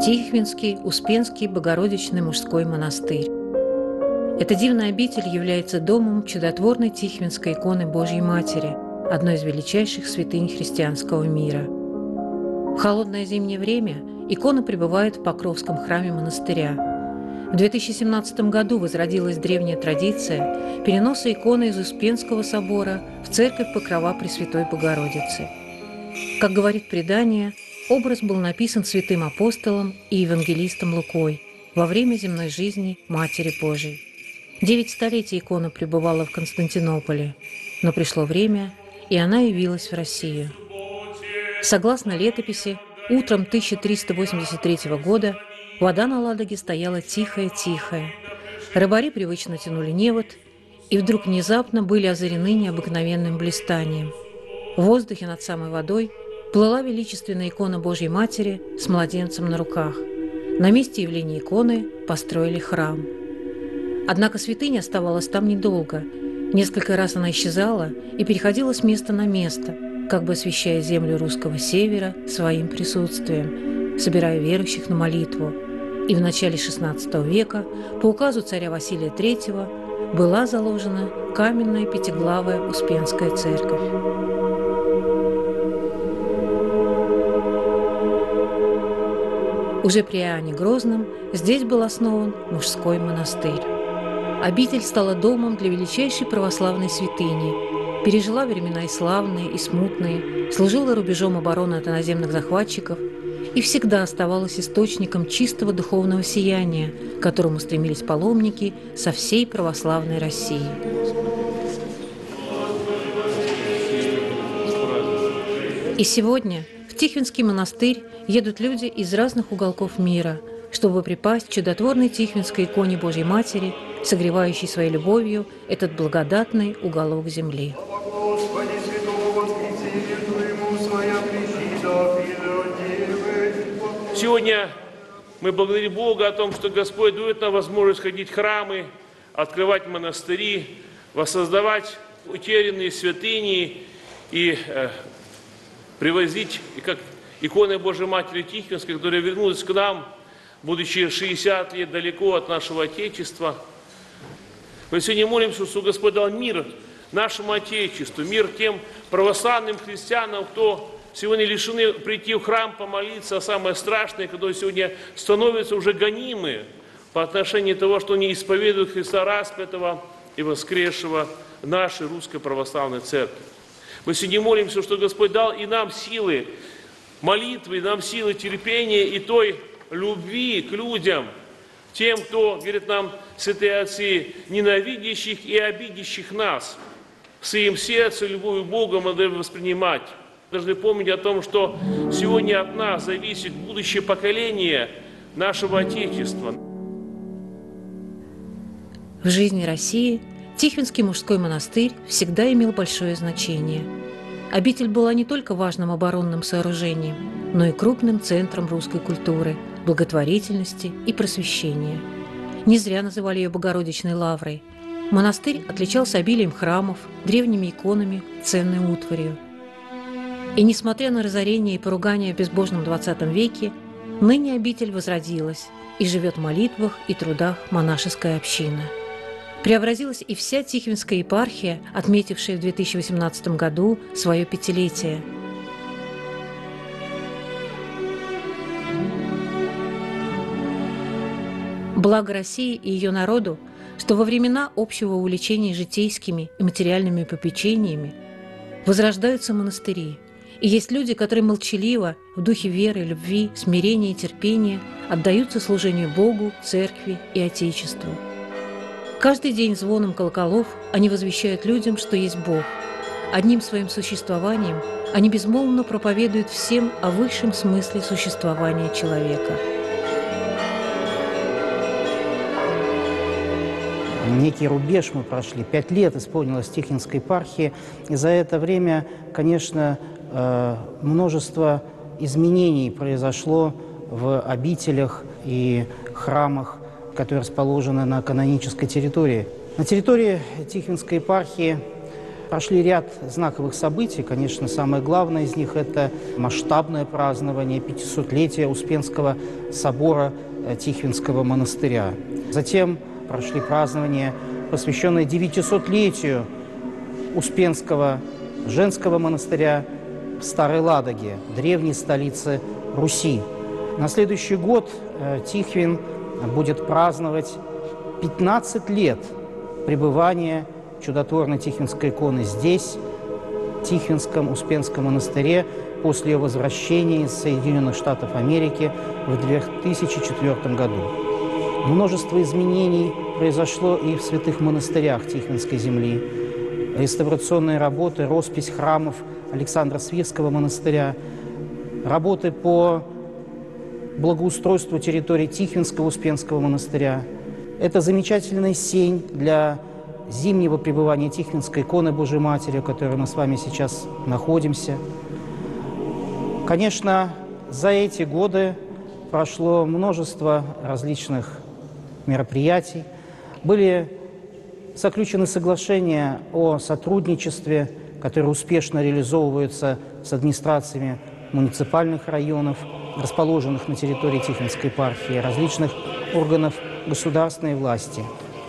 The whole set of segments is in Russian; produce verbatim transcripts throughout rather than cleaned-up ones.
Тихвинский Успенский Богородичный мужской монастырь. Эта дивная обитель является домом чудотворной Тихвинской иконы Божьей Матери, одной из величайших святынь христианского мира. В холодное зимнее время икона пребывает в Покровском храме монастыря. В две тысячи семнадцатом году возродилась древняя традиция переноса иконы из Успенского собора в церковь Покрова Пресвятой Богородицы. Как говорит предание, образ был написан святым апостолом и евангелистом Лукой во время земной жизни Матери Божией. Девять столетий икона пребывала в Константинополе, но пришло время, и она явилась в Россию. Согласно летописи, утром тысяча триста восемьдесят третьего года вода на Ладоге стояла тихая-тихая. Рыбари привычно тянули невод, и вдруг внезапно были озарены необыкновенным блистанием. В воздухе над самой водой плыла величественная икона Божьей Матери с младенцем на руках. На месте явления иконы построили храм. Однако святыня оставалась там недолго. Несколько раз она исчезала и переходила с места на место, как бы освещая землю русского севера своим присутствием, собирая верующих на молитву. И в начале шестнадцатого века по указу царя Василия Третьего была заложена каменная пятиглавая Успенская церковь. Уже при Иоанне Грозном здесь был основан мужской монастырь. Обитель стала домом для величайшей православной святыни, пережила времена и славные, и смутные, служила рубежом обороны от иноземных захватчиков и всегда оставалась источником чистого духовного сияния, к которому стремились паломники со всей православной России. И сегодня в Тихвинский монастырь едут люди из разных уголков мира, чтобы припасть к чудотворной Тихвинской иконе Божьей Матери, согревающей своей любовью этот благодатный уголок земли. Сегодня мы благодарим Бога о том, что Господь дает нам возможность ходить в храмы, открывать монастыри, воссоздавать утерянные святыни и э, привозить, как иконы Божьей Матери Тихвинской, которая вернулась к нам, будучи шестьдесят лет далеко от нашего Отечества. Мы сегодня молимся, что Господь дал мир нашему Отечеству, мир тем православным христианам, кто сегодня лишены прийти в храм, помолиться, а самое страшное, которые сегодня становятся уже гонимы по отношению того, что они исповедуют Христа распятого и воскресшего в нашей русской православной церкви. Мы сегодня молимся, что Господь дал и нам силы молитвы, и нам силы терпения и той любви к людям, тем, кто, говорит нам святые отцы, ненавидящих и обидящих нас. В своем сердце любовью Бога мы должны воспринимать. Должны помнить о том, что сегодня от нас зависит будущее поколение нашего Отечества. В жизни России Тихвинский мужской монастырь всегда имел большое значение. Обитель была не только важным оборонным сооружением, но и крупным центром русской культуры, благотворительности и просвещения. Не зря называли ее Богородичной лаврой. Монастырь отличался обилием храмов, древними иконами, ценной утварью. И несмотря на разорение и поругание в безбожном двадцатом веке, ныне обитель возродилась и живет в молитвах и трудах монашеская община. Преобразилась и вся Тихвинская епархия, отметившая в две тысячи восемнадцатом году свое пятилетие. Благо России и ее народу, что во времена общего увлечения житейскими и материальными попечениями возрождаются монастыри, и есть люди, которые молчаливо, в духе веры, любви, смирения и терпения отдаются служению Богу, Церкви и Отечеству. Каждый день звоном колоколов они возвещают людям, что есть Бог. Одним своим существованием они безмолвно проповедуют всем о высшем смысле существования человека. Некий рубеж мы прошли. Пять лет исполнилось Тихвинской епархии. И за это время, конечно, множество изменений произошло в обителях и храмах, которые расположены на канонической территории. На территории Тихвинской епархии Прошли ряд знаковых событий. Конечно, самое главное из них – это масштабное празднование пятисотлетия Успенского собора Тихвинского монастыря. Затем прошли празднования, посвященные девятисотлетию Успенского женского монастыря в Старой Ладоге, древней столице Руси. На следующий год Тихвин будет праздновать пятнадцать лет пребывания чудотворной Тихвинской иконы здесь, в Тихвинском Успенском монастыре, после ее возвращения из Соединенных Штатов Америки в две тысячи четвёртом году. Множество изменений произошло и в святых монастырях Тихвинской земли. Реставрационные работы, роспись храмов Александра Свирского монастыря, работы по благоустройству территории Тихвинского Успенского монастыря. Это замечательная сень для зимнего пребывания Тихвинской иконы Божией Матери, в которой мы с вами сейчас находимся. Конечно, за эти годы прошло множество различных мероприятий. Были заключены соглашения о сотрудничестве, которые успешно реализовываются с администрациями муниципальных районов, расположенных на территории Тихвинской епархии, различных органов государственной власти.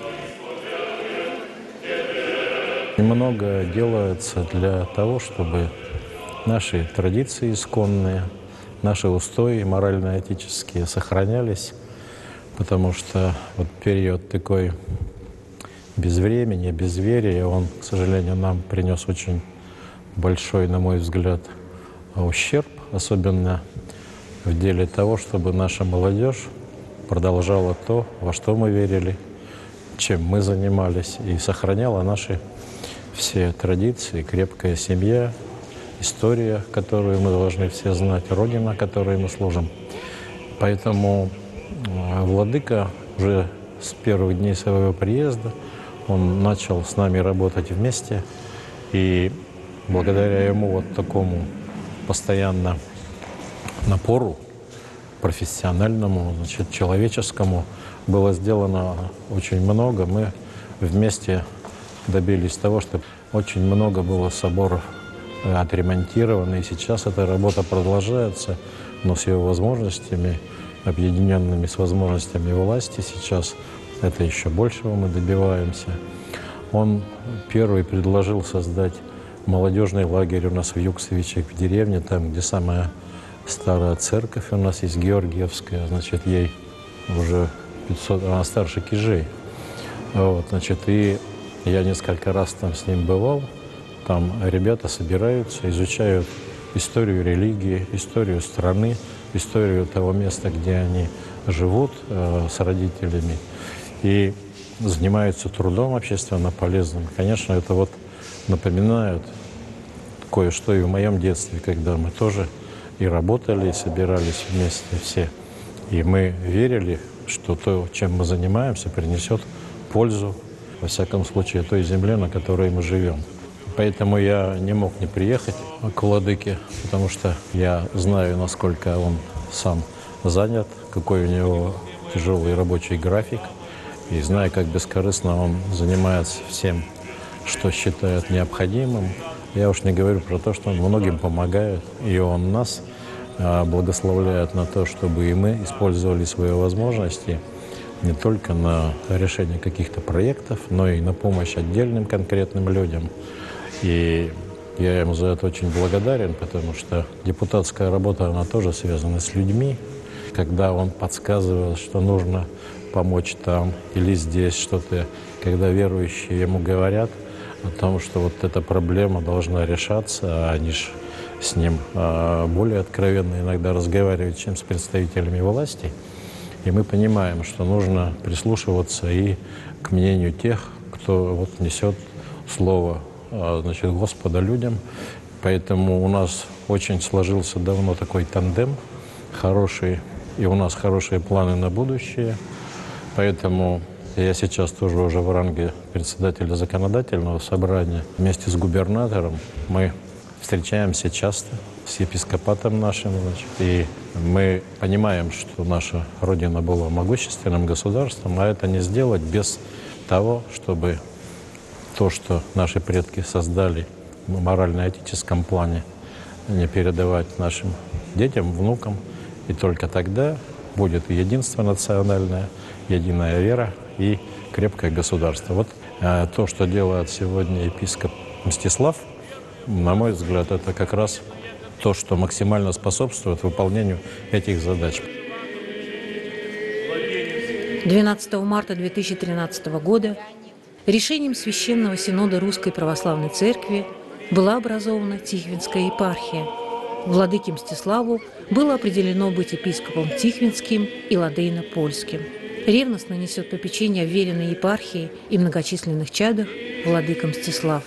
Много делается для того, чтобы наши традиции исконные, наши устои морально-этические сохранялись, потому что вот период такой безвремени, безверия, он, к сожалению, нам принес очень большой, на мой взгляд, ущерб, особенно в деле того, чтобы наша молодежь продолжала то, во что мы верили, чем мы занимались, и сохраняла наши все традиции, крепкая семья, история, которую мы должны все знать, Родина, которой мы служим. Поэтому владыка уже с первых дней своего приезда, он начал с нами работать вместе, и благодаря ему вот такому постоянно напору профессиональному, значит, человеческому было сделано очень много. Мы вместе добились того, что очень много было соборов отремонтировано, и сейчас эта работа продолжается, но с его возможностями, объединенными с возможностями власти, сейчас это еще большего мы добиваемся. Он первый предложил создать молодежный лагерь у нас в Юксовичах, в деревне, там, где самая старая церковь у нас есть, Георгиевская, значит, ей уже пятьсот, она старше Кижей. Вот, значит, и я несколько раз там с ним бывал. Там ребята собираются, изучают историю религии, историю страны, историю того места, где они живут э, с родителями, и занимаются трудом общественно полезным. Конечно, это вот напоминает кое-что и в моем детстве, когда мы тоже и работали, и собирались вместе все. И мы верили, что то, чем мы занимаемся, принесет пользу, во всяком случае, той земле, на которой мы живем. Поэтому я не мог не приехать к владыке, потому что я знаю, насколько он сам занят, какой у него тяжелый рабочий график, и знаю, как бескорыстно он занимается всем, что считает необходимым. Я уж не говорю про то, что он многим помогает, и он нас благословляет на то, чтобы и мы использовали свои возможности не только на решение каких-то проектов, но и на помощь отдельным конкретным людям. И я ему за это очень благодарен, потому что депутатская работа, она тоже связана с людьми. Когда он подсказывал, что нужно помочь там или здесь что-то, когда верующие ему говорят о том, что вот эта проблема должна решаться, а они же с ним более откровенно иногда разговаривают, чем с представителями власти. И мы понимаем, что нужно прислушиваться и к мнению тех, кто вот несет слово, значит, Господа людям. Поэтому у нас очень сложился давно такой тандем хороший, и у нас хорошие планы на будущее. Поэтому я сейчас тоже уже в ранге председателя законодательного собрания. Вместе с губернатором мы встречаемся часто с епископатом нашим, значит, и мы понимаем, что наша Родина была могущественным государством, а это не сделать без того, чтобы то, что наши предки создали в морально-этическом плане, не передавать нашим детям, внукам. И только тогда будет единство национальное, единая вера и крепкое государство. Вот э, то, что делает сегодня епископ Мстислав, на мой взгляд, это как раз то, что максимально способствует выполнению этих задач. двенадцатого марта две тысячи тринадцатого года решением Священного Синода Русской Православной Церкви была образована Тихвинская епархия. Владыке Мстиславу было определено быть епископом Тихвинским и Ладейно-Польским. Ревностно несет попечение о веренной епархии и многочисленных чадах владыка Мстислав.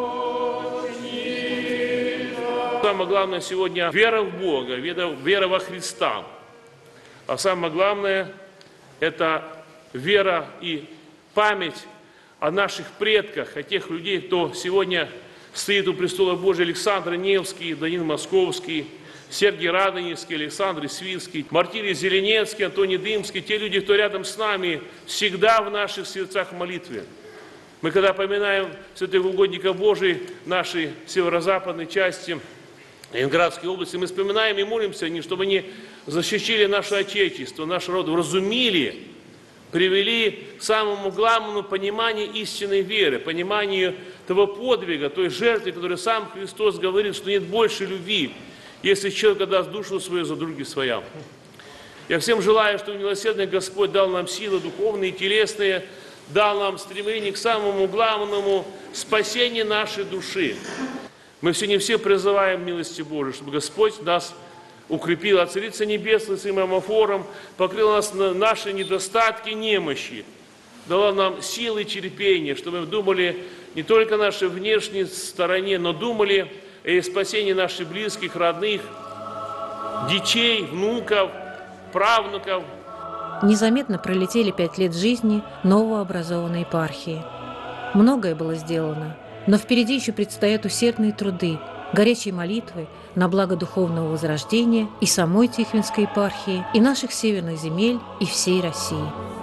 Самое главное сегодня – вера в Бога, вера, вера во Христа. А самое главное – это вера и память о наших предках, о тех людей, кто сегодня стоит у престола Божия: Александр Невский, Даниил Московский, Сергий Радонежский, Александр Свирский, Мартирий Зеленецкий, Антоний Дымский, те люди, кто рядом с нами, всегда в наших сердцах в молитве. Мы, когда поминаем святых угодников Божий нашей северо-западной части Ленинградской области, мы вспоминаем и молимся, чтобы они защитили наше Отечество, наш народ, вразумили, привели к самому главному пониманию истинной веры, пониманию того подвига, той жертвы, которую сам Христос говорит, что нет больше любви, если человек отдаст душу свою за други своя. Я всем желаю, чтобы милосердный Господь дал нам силы духовные и телесные, дал нам стремление к самому главному спасению нашей души. Мы все не все призываем милости Божией, чтобы Господь нас укрепил, а Царица Небесная своим амофором покрыла нас на наши недостатки, немощи, дала нам силы и терпение, чтобы мы думали не только о нашей внешней стороне, но думали о спасении наших близких, родных, детей, внуков, правнуков. Незаметно пролетели пять лет жизни новообразованной епархии. Многое было сделано, но впереди еще предстоят усердные труды, горячие молитвы на благо духовного возрождения и самой Тихвинской епархии, и наших северных земель, и всей России.